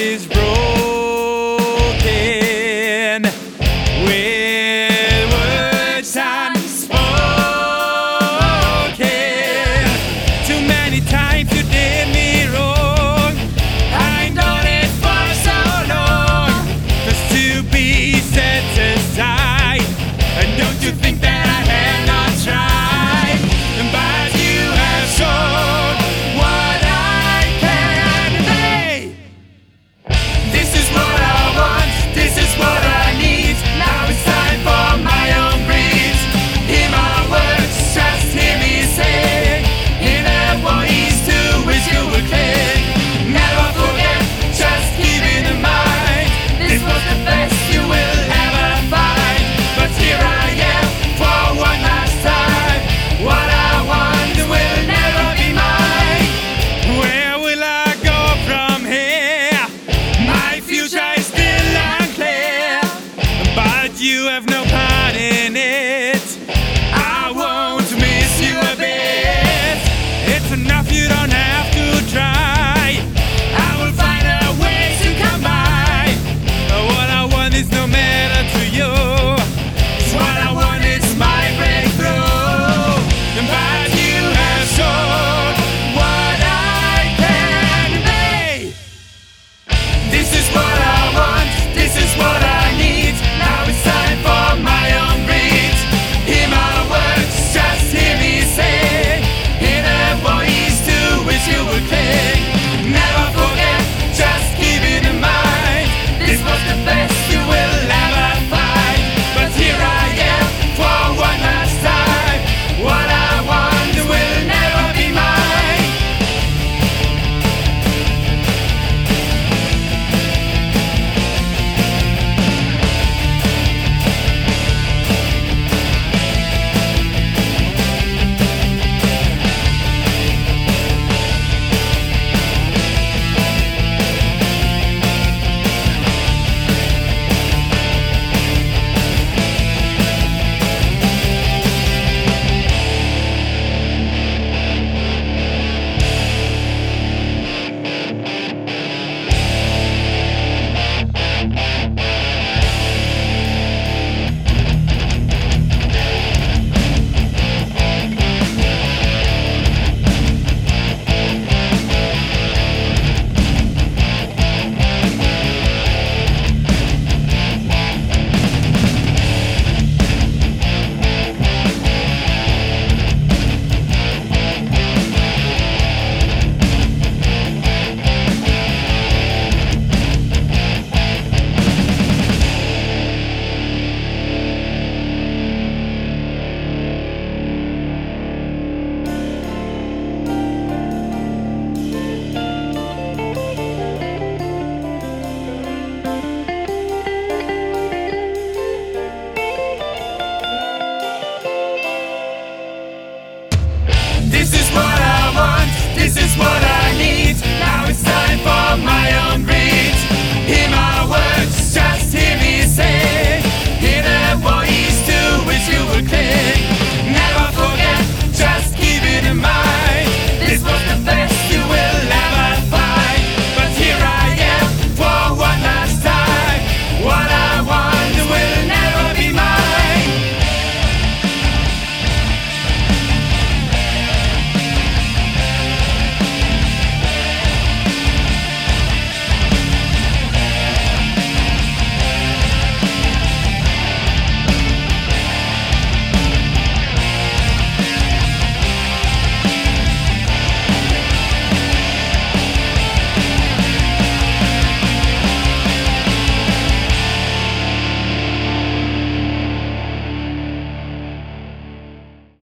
is broken with words unspoken. Too many times you did me wrong. I done it for so long, just to be set aside. And don't you think that I have not tried? But you have shown what I can be. This is what I want, this is what I need. Now it's time for my own breed. Hear my words, just hear me say. Hear that voice to which you were clear. Never forget, just keep it in mind. This was the best you will ever find. But here I am for one last time. What I want will never be mine. Where will I go from here? My future is still unclear, but you have no